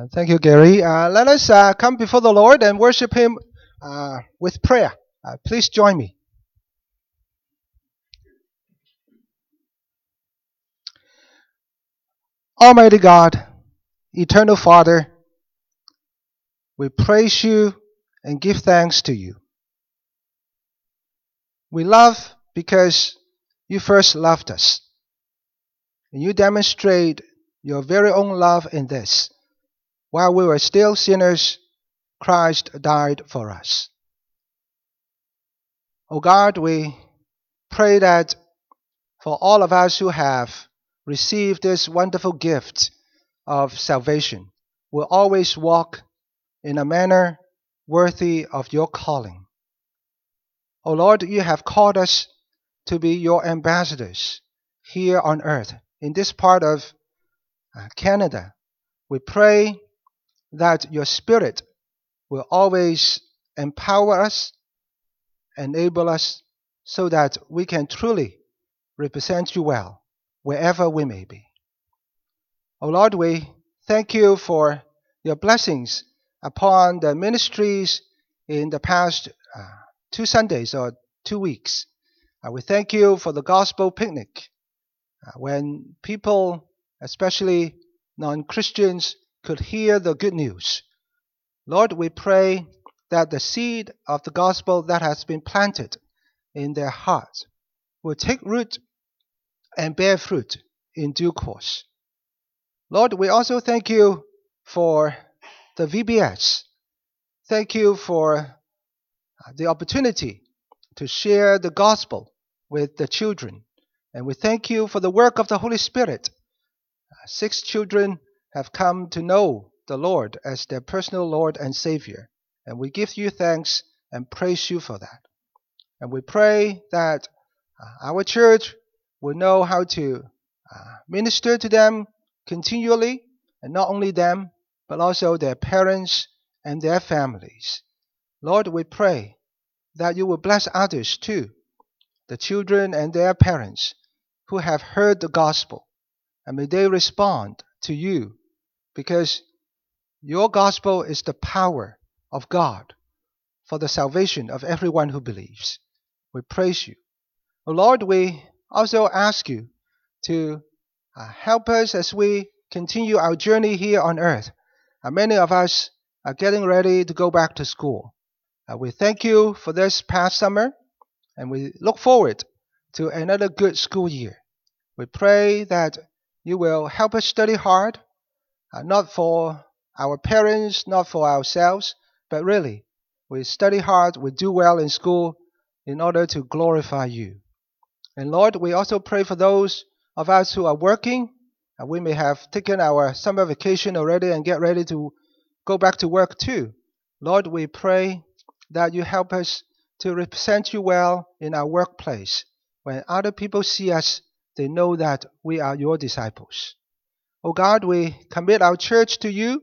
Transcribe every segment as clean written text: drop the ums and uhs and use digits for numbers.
Thank you, Gary. Let us come before the Lord and worship Him with prayer. Please join me. Almighty God, Eternal Father, we praise you and give thanks to you. We love because you first loved us. And you demonstrate your very own love in this. While we were still sinners, Christ died for us. Oh God, we pray that for all of us who have received this wonderful gift of salvation, will always walk in a manner worthy of your calling. O Lord, you have called us to be your ambassadors here on earth, in this part of Canada. We pray that your Spirit will always empower us, enable us, so that we can truly represent you well wherever we may be. O Lord, we thank you for your blessings upon the ministries in the past 2 Sundays or 2 weeks. We thank you for the gospel picnic when people, especially non-Christians, could hear the good news. Lord, we pray that the seed of the gospel that has been planted in their hearts will take root and bear fruit in due course. Lord, we also thank you for the VBS. Thank you for the opportunity to share the gospel with the children. And we thank you for the work of the Holy Spirit. 6 children have come to know the Lord as their personal Lord and Savior. And we give you thanks and praise you for that. And we pray that our church will know how to minister to them continually, and not only them, but also their parents and their families. Lord, we pray that you will bless others too, the children and their parents who have heard the gospel, and may they respond to you, because your gospel is the power of God for the salvation of everyone who believes. We praise you. Oh Lord, we also ask you to help us as we continue our journey here on earth. Many of us are getting ready to go back to school. We thank you for this past summer, and we look forward to another good school year. We pray that you will help us study hard, not for our parents, not for ourselves, but really, we study hard, we do well in school in order to glorify you. And Lord, we also pray for those of us who are working. We may have taken our summer vacation already and get ready to go back to work too. Lord, we pray that you help us to represent you well in our workplace. When other people see us, they know that we are your disciples. Oh God, we commit our church to you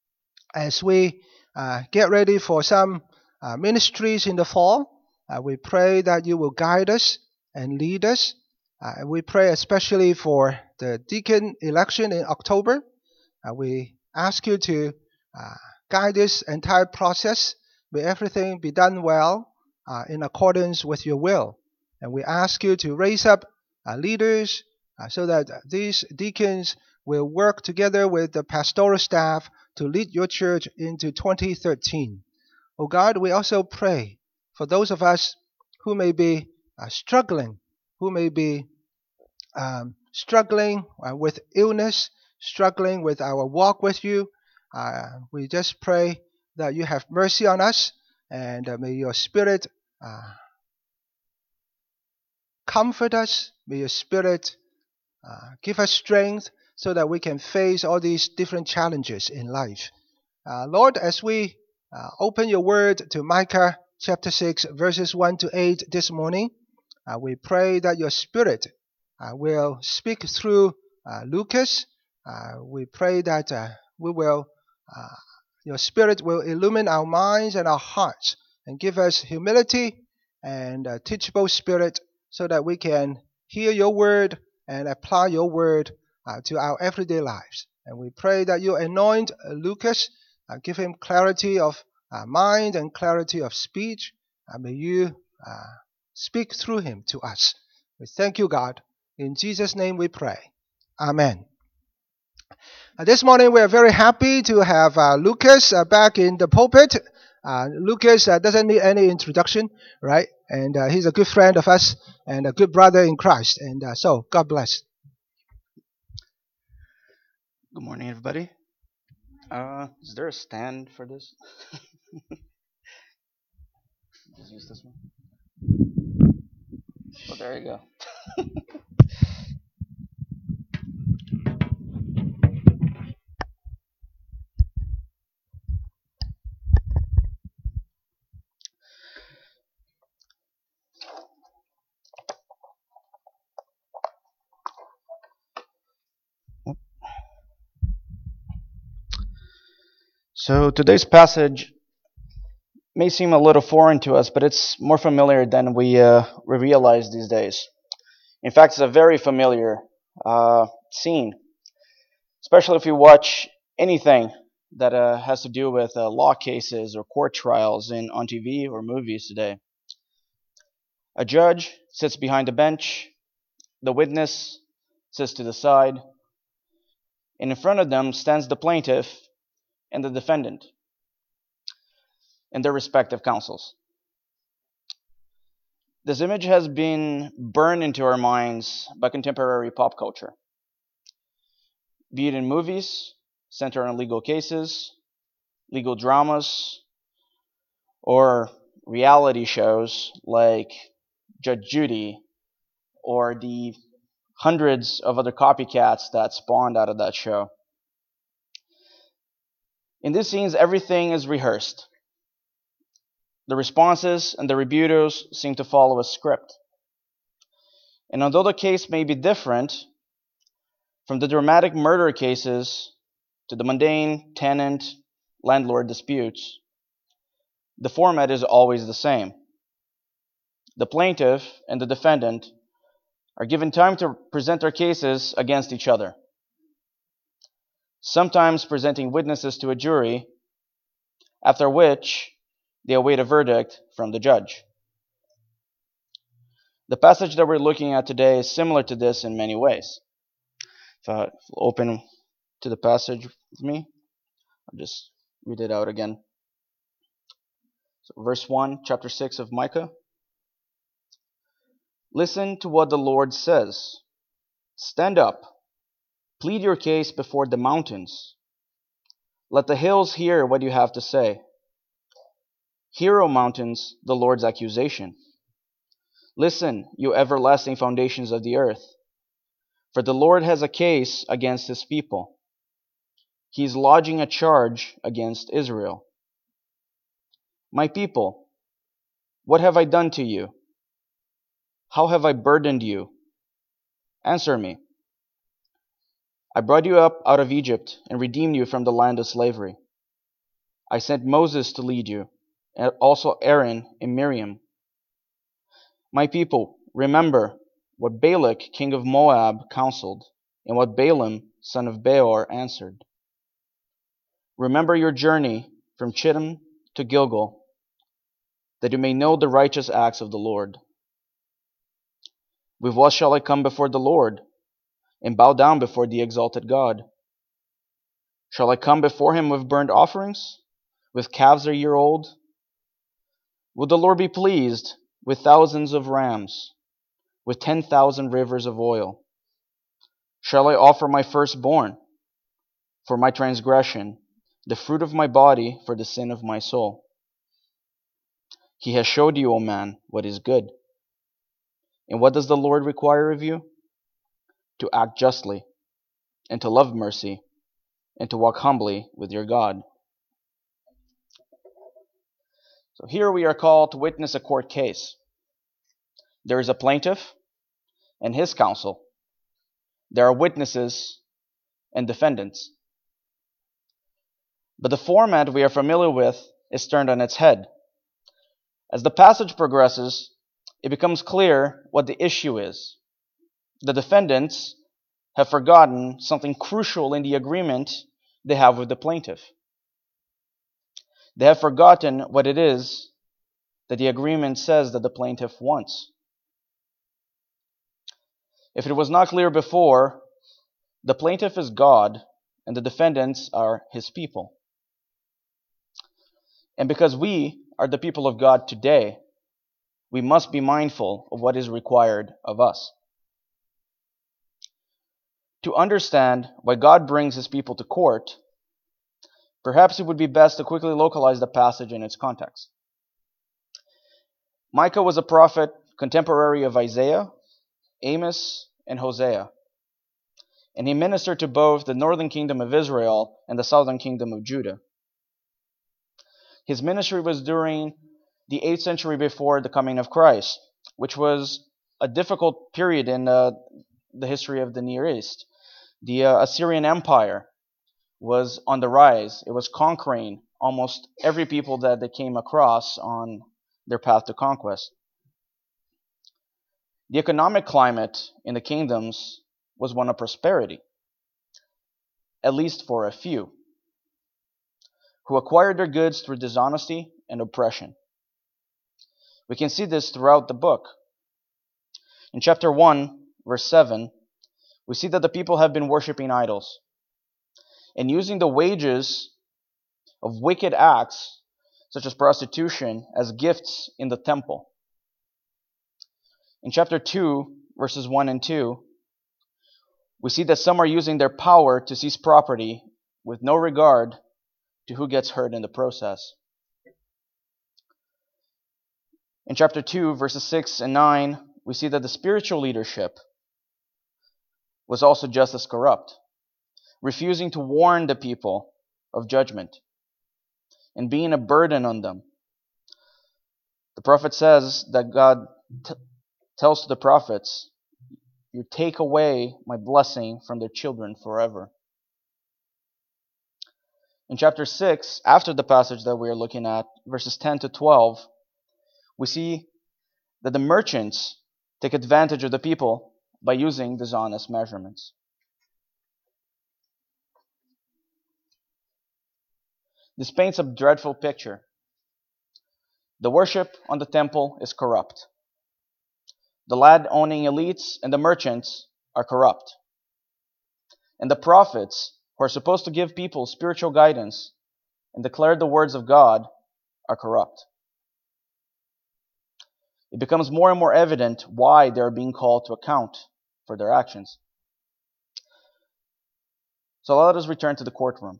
as we get ready for some ministries in the fall. We pray that you will guide us and lead us. We pray especially for the deacon election in October. We ask you to guide this entire process. May everything be done well in accordance with your will. And we ask you to raise up leaders so that these deacons will work together with the pastoral staff to lead your church into 2013. Oh God, we also pray for those of us who may be struggling, who may be struggling with illness, struggling with our walk with you. We just pray that you have mercy on us, and may your Spirit comfort us. May your Spirit give us strength so that we can face all these different challenges in life. Lord, as we open your word to Micah chapter 6, verses 1 to 8 this morning, we pray that your Spirit will speak through Lucas. We pray that your Spirit will illumine our minds and our hearts and give us humility and a teachable spirit so that we can hear your word and apply your word to our everyday lives. And we pray that you anoint Lucas, give him clarity of mind and clarity of speech. And may you speak through him to us. We thank you, God. In Jesus' name we pray. Amen. This morning we are very happy to have Lucas back in the pulpit. Lucas doesn't need any introduction, right? And he's a good friend of us and a good brother in Christ. And so, God bless. Good morning, everybody. Is there a stand for this? Just use this one. Oh, there you go. So today's passage may seem a little foreign to us, but it's more familiar than we realize these days. In fact, it's a very familiar scene, especially if you watch anything that has to do with law cases or court trials on TV or movies today. A judge sits behind a bench, the witness sits to the side, and in front of them stands the plaintiff and the defendant and their respective counsels. This image has been burned into our minds by contemporary pop culture, be it in movies centered on legal cases, legal dramas, or reality shows like Judge Judy, or the hundreds of other copycats that spawned out of that show. In these scenes, everything is rehearsed. The responses and the rebuttals seem to follow a script. And although the case may be different, from the dramatic murder cases to the mundane tenant-landlord disputes, the format is always the same. The plaintiff and the defendant are given time to present their cases against each other, sometimes presenting witnesses to a jury, after which they await a verdict from the judge. The passage that we're looking at today is similar to this in many ways. If I open to the passage with me, I'll just read it out again. So verse 1, chapter 6 of Micah. Listen to what the Lord says. Stand up, plead your case before the mountains. Let the hills hear what you have to say. Hear, O mountains, the Lord's accusation. Listen, you everlasting foundations of the earth. For the Lord has a case against his people. He is lodging a charge against Israel. My people, what have I done to you? How have I burdened you? Answer me. I brought you up out of Egypt and redeemed you from the land of slavery. I sent Moses to lead you, and also Aaron and Miriam. My people, remember what Balak, king of Moab, counseled, and what Balaam, son of Beor, answered. Remember your journey from Chittim to Gilgal, that you may know the righteous acts of the Lord. With what shall I come before the Lord, and bow down before the exalted God? Shall I come before him with burnt offerings, with calves a year old? Will the Lord be pleased with thousands of rams, with 10,000 rivers of oil? Shall I offer my firstborn for my transgression, the fruit of my body for the sin of my soul? He has showed you, O man, what is good. And what does the Lord require of you? To act justly, and to love mercy, and to walk humbly with your God. So here we are called to witness a court case. There is a plaintiff and his counsel. There are witnesses and defendants. But the format we are familiar with is turned on its head. As the passage progresses, it becomes clear what the issue is. The defendants have forgotten something crucial in the agreement they have with the plaintiff. They have forgotten what it is that the agreement says that the plaintiff wants. If it was not clear before, the plaintiff is God and the defendants are his people. And because we are the people of God today, we must be mindful of what is required of us. To understand why God brings his people to court, perhaps it would be best to quickly localize the passage in its context. Micah was a prophet contemporary of Isaiah, Amos, and Hosea, and he ministered to both the northern kingdom of Israel and the southern kingdom of Judah. His ministry was during the 8th century before the coming of Christ, which was a difficult period in the history of the Near East. The Assyrian Empire was on the rise. It was conquering almost every people that they came across on their path to conquest. The economic climate in the kingdoms was one of prosperity, at least for a few, who acquired their goods through dishonesty and oppression. We can see this throughout the book. In chapter 1, verse 7, we see that the people have been worshiping idols and using the wages of wicked acts, such as prostitution, as gifts in the temple. In chapter 2, verses 1 and 2, we see that some are using their power to seize property with no regard to who gets hurt in the process. In chapter 2, verses 6 and 9, we see that the spiritual leadership was also just as corrupt, refusing to warn the people of judgment and being a burden on them. The prophet says that God tells to the prophets, "You take away my blessing from their children forever." In chapter 6, after the passage that we are looking at, verses 10 to 12, we see that the merchants take advantage of the people by using dishonest measurements. This paints a dreadful picture. The worship on the temple is corrupt. The land-owning elites and the merchants are corrupt. And the prophets, who are supposed to give people spiritual guidance and declare the words of God, are corrupt. It becomes more and more evident why they are being called to account for their actions. So let us return to the courtroom.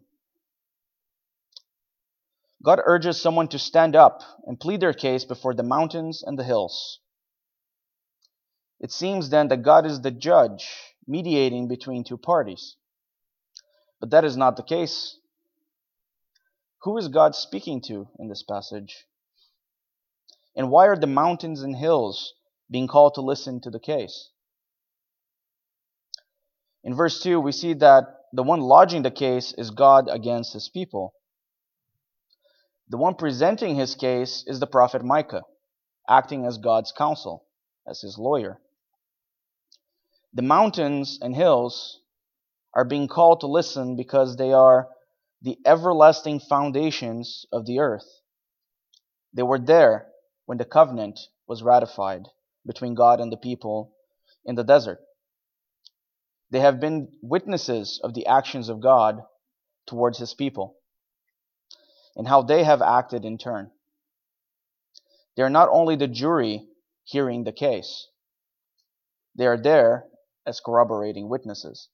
God urges someone to stand up and plead their case before the mountains and the hills. It seems then that God is the judge, mediating between two parties. But that is not the case. Who is God speaking to in this passage? And why are the mountains and hills being called to listen to the case? In verse 2, we see that the one lodging the case is God against his people. The one presenting his case is the prophet Micah, acting as God's counsel, as his lawyer. The mountains and hills are being called to listen because they are the everlasting foundations of the earth. They were there when the covenant was ratified between God and the people in the desert. They have been witnesses of the actions of God towards his people and how they have acted in turn. They are not only the jury hearing the case, they are there as corroborating witnesses.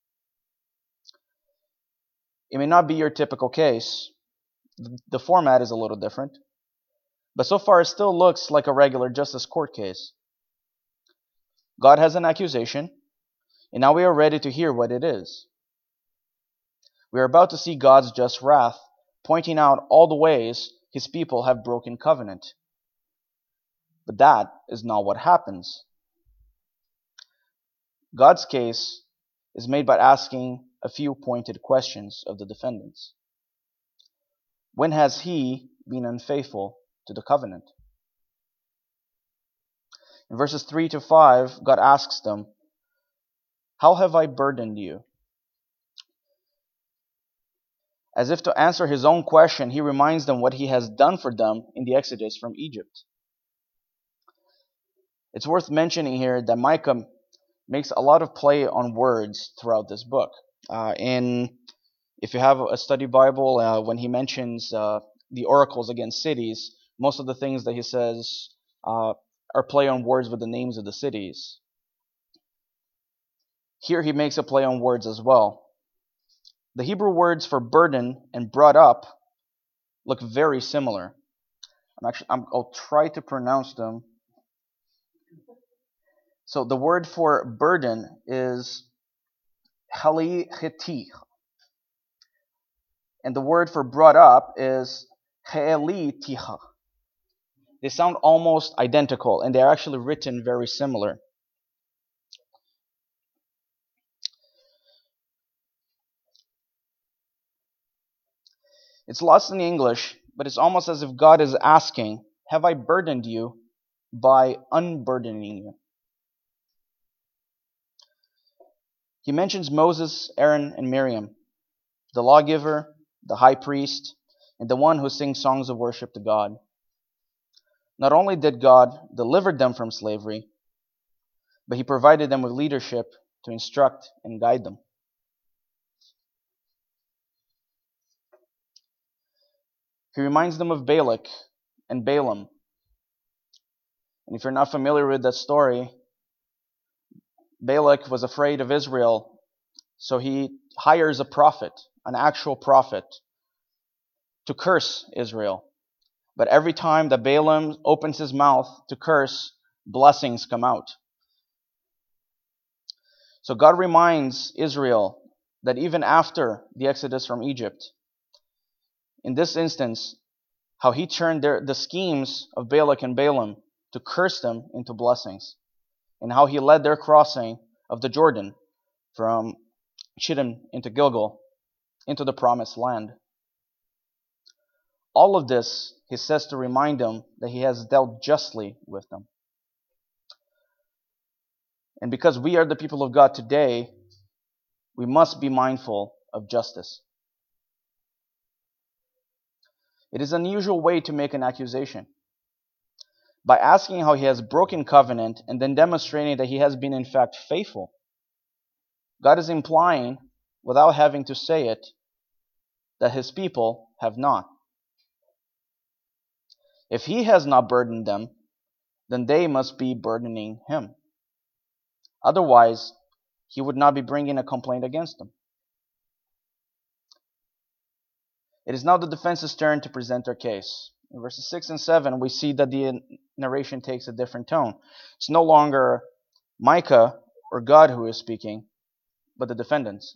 It may not be your typical case. The format is a little different, but so far it still looks like a regular justice court case. God has an accusation, and now we are ready to hear what it is. We are about to see God's just wrath, pointing out all the ways his people have broken covenant. But that is not what happens. God's case is made by asking a few pointed questions of the defendants. When has he been unfaithful to the covenant? In verses 3 to 5, God asks them, How have I burdened you? As if to answer his own question, he reminds them what he has done for them in the Exodus from Egypt. It's worth mentioning here that Micah makes a lot of play on words throughout this book. If you have a study Bible, when he mentions the oracles against cities, most of the things that he says are play on words with the names of the cities. Here he makes a play on words as well. The Hebrew words for burden and brought up look very similar. I'll try to pronounce them. So the word for burden is halichitih, and the word for brought up is he'elitiha. They sound almost identical, and they are actually written very similar. It's lost in the English, but it's almost as if God is asking, have I burdened you by unburdening you? He mentions Moses, Aaron, and Miriam, the lawgiver, the high priest, and the one who sings songs of worship to God. Not only did God deliver them from slavery, but he provided them with leadership to instruct and guide them. He reminds them of Balak and Balaam. And if you're not familiar with that story, Balak was afraid of Israel, so he hires a prophet, an actual prophet, to curse Israel. But every time that Balaam opens his mouth to curse, blessings come out. So God reminds Israel that even after the Exodus from Egypt, in this instance, how he turned the schemes of Balak and Balaam to curse them into blessings, and how he led their crossing of the Jordan from Chittim into Gilgal into the promised land. All of this, he says, to remind them that he has dealt justly with them. And because we are the people of God today, we must be mindful of justice. It is an unusual way to make an accusation. By asking how he has broken covenant and then demonstrating that he has been in fact faithful, God is implying, without having to say it, that his people have not. If he has not burdened them, then they must be burdening him. Otherwise, he would not be bringing a complaint against them. It is now the defense's turn to present their case. In verses 6 and 7, we see that the narration takes a different tone. It's no longer Micah or God who is speaking, but the defendants.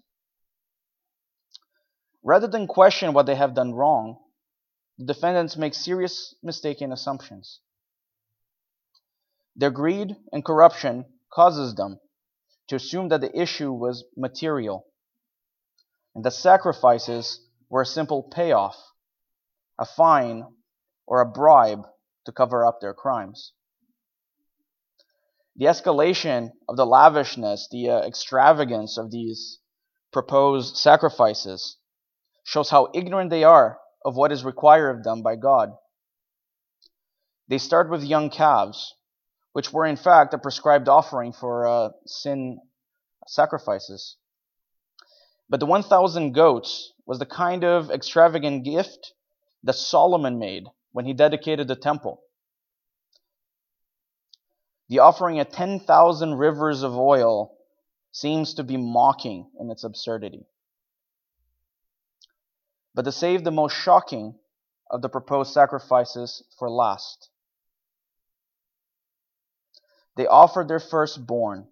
Rather than question what they have done wrong, the defendants make serious mistaken assumptions. Their greed and corruption causes them to assume that the issue was material, and that sacrifices were a simple payoff, a fine, or a bribe to cover up their crimes. The escalation of the lavishness, the extravagance of these proposed sacrifices shows how ignorant they are of what is required of them by God. They start with young calves, which were in fact a prescribed offering for sin sacrifices. But the 1,000 goats was the kind of extravagant gift that Solomon made when he dedicated the temple. The offering of 10,000 rivers of oil seems to be mocking in its absurdity. But to save the most shocking of the proposed sacrifices for last, they offered their firstborn.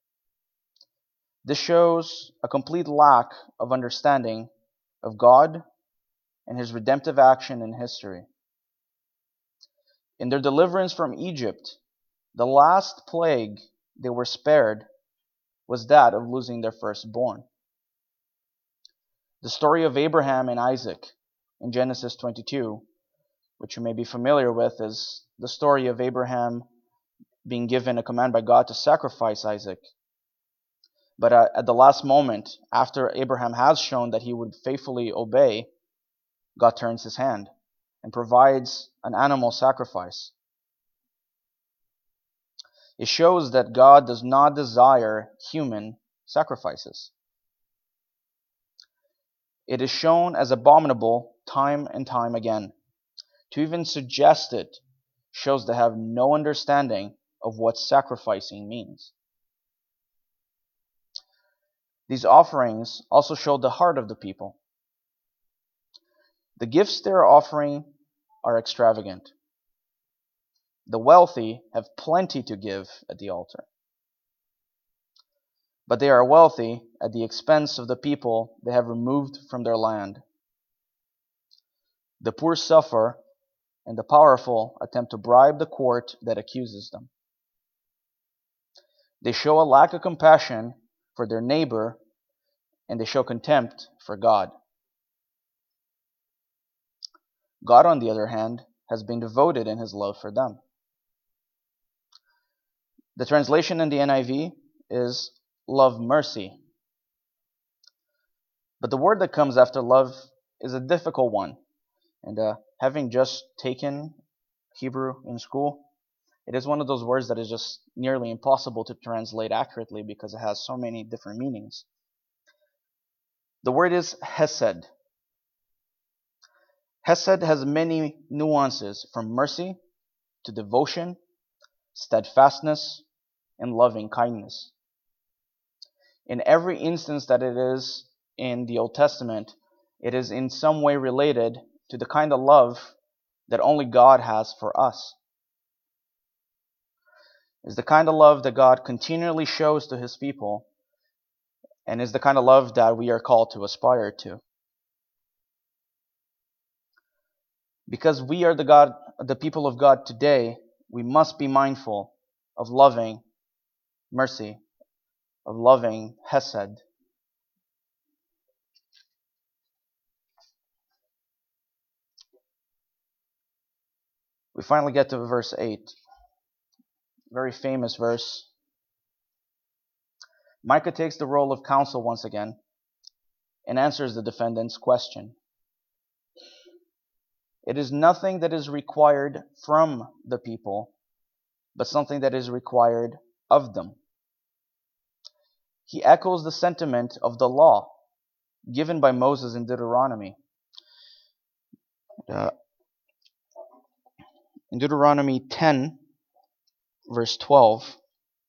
This shows a complete lack of understanding of God and his redemptive action in history. In their deliverance from Egypt, the last plague they were spared was that of losing their firstborn. The story of Abraham and Isaac in Genesis 22, which you may be familiar with, is the story of Abraham being given a command by God to sacrifice Isaac. But at the last moment, after Abraham has shown that he would faithfully obey, God turns his hand and provides an animal sacrifice. It shows that God does not desire human sacrifices. It is shown as abominable time and time again. To even suggest it shows they have no understanding of what sacrificing means. These offerings also show the heart of the people. The gifts they are offering are extravagant. The wealthy have plenty to give at the altar. But they are wealthy at the expense of the people they have removed from their land. The poor suffer, and the powerful attempt to bribe the court that accuses them. They show a lack of compassion for their neighbor, and they show contempt for God. God, on the other hand, has been devoted in his love for them. The translation in the NIV is love mercy. But the word that comes after love is a difficult one. And having just taken Hebrew in school, it is one of those words that is just nearly impossible to translate accurately because it has so many different meanings. The word is hesed. Hesed has many nuances, from mercy to devotion, steadfastness, and loving kindness. In every instance that it is in the Old Testament, it is in some way related to the kind of love that only God has for us. It's the kind of love that God continually shows to his people, and is the kind of love that we are called to aspire to. Because we are the people of God today, we must be mindful of loving mercy, of loving hesed. We finally get to verse 8. Very famous verse. Micah takes the role of counsel once again and answers the defendant's question. It is nothing that is required from the people, but something that is required of them. He echoes the sentiment of the law given by Moses in Deuteronomy. In Deuteronomy 10, verse 12,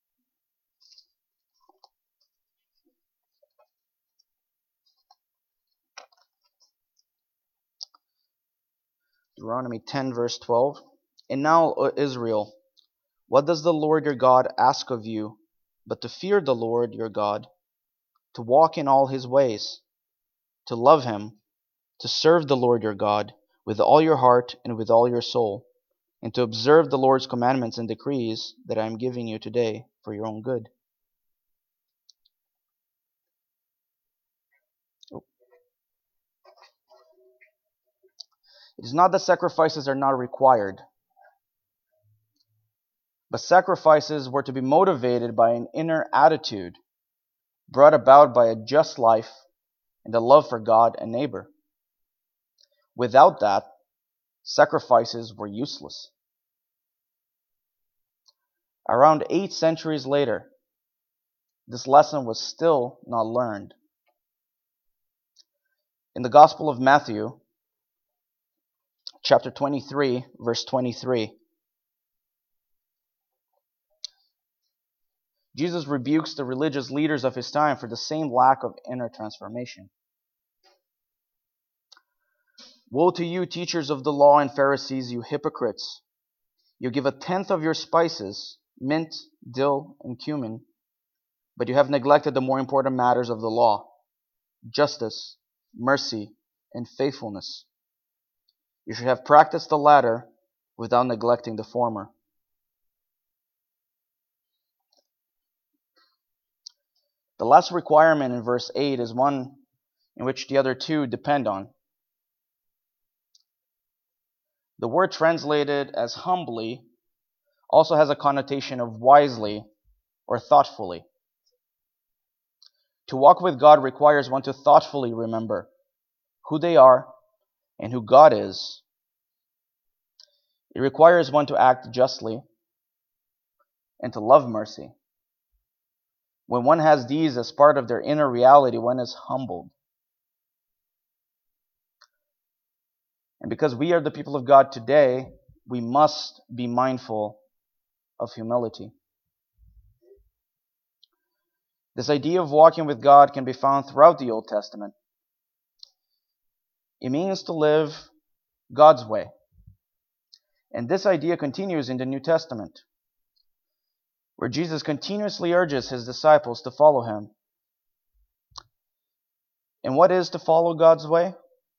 Deuteronomy 10, verse 12. And now, O Israel, what does the Lord your God ask of you, but to fear the Lord your God, to walk in all his ways, to love him, to serve the Lord your God with all your heart and with all your soul, and to observe the Lord's commandments and decrees that I am giving you today for your own good. It is not that sacrifices are not required, but sacrifices were to be motivated by an inner attitude brought about by a just life and a love for God and neighbor. Without that, sacrifices were useless. Around 8 centuries later, this lesson was still not learned. In the Gospel of Matthew, chapter 23, verse 23, Jesus rebukes the religious leaders of his time for the same lack of inner transformation. Woe to you, teachers of the law and Pharisees, you hypocrites! You give 1/10 of your spices, mint, dill, and cumin, but you have neglected the more important matters of the law: justice, mercy, and faithfulness. You should have practiced the latter without neglecting the former. The last requirement in verse 8 is one in which the other two depend on. The word translated as humbly also has a connotation of wisely or thoughtfully. To walk with God requires one to thoughtfully remember who they are and who God is. It requires one to act justly and to love mercy. When one has these as part of their inner reality, one is humbled. And because we are the people of God today, we must be mindful of humility. This idea of walking with God can be found throughout the Old Testament. It means to live God's way. And this idea continues in the New Testament, where Jesus continuously urges his disciples to follow him. And what is to follow God's way?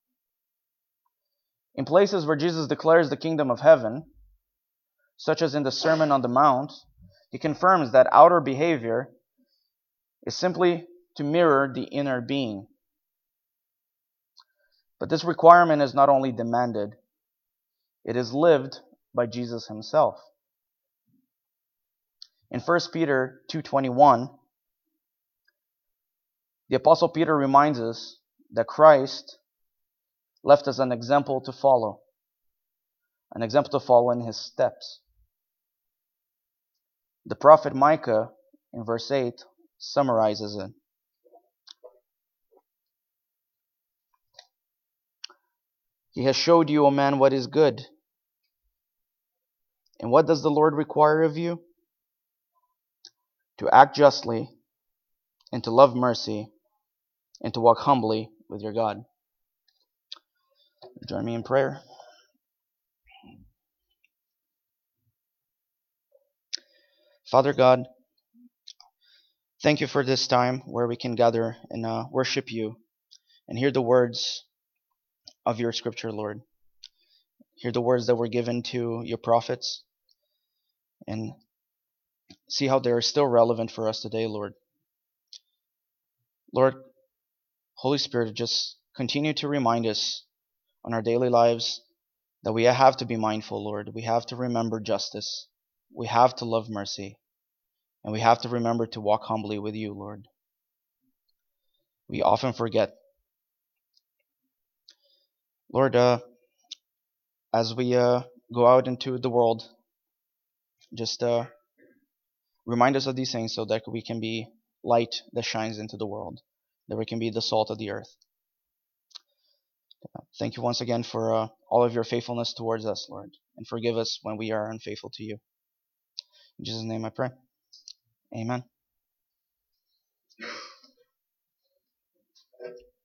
In places where Jesus declares the kingdom of heaven, such as in the Sermon on the Mount, he confirms that outer behavior is simply to mirror the inner being. But this requirement is not only demanded, it is lived by Jesus himself. In 1 Peter 2:21, the Apostle Peter reminds us that Christ left us an example to follow in his steps. The prophet Micah, in verse 8, summarizes it. He has showed you, O man, what is good. And what does the Lord require of you? To act justly, and to love mercy, and to walk humbly with your God. Join me in prayer. Father God, thank you for this time where we can gather and worship you and hear the words of your scripture, Lord. Hear the words that were given to your prophets and see how they are still relevant for us today, Lord. Lord, Holy Spirit, just continue to remind us on our daily lives that we have to be mindful, Lord. We have to remember justice. We have to love mercy. And we have to remember to walk humbly with you, Lord. We often forget. Lord, as we go out into the world, just remind us of these things so that we can be light that shines into the world, that we can be the salt of the earth. Thank you once again for all of your faithfulness towards us, Lord, and forgive us when we are unfaithful to you. In Jesus' name I pray. Amen.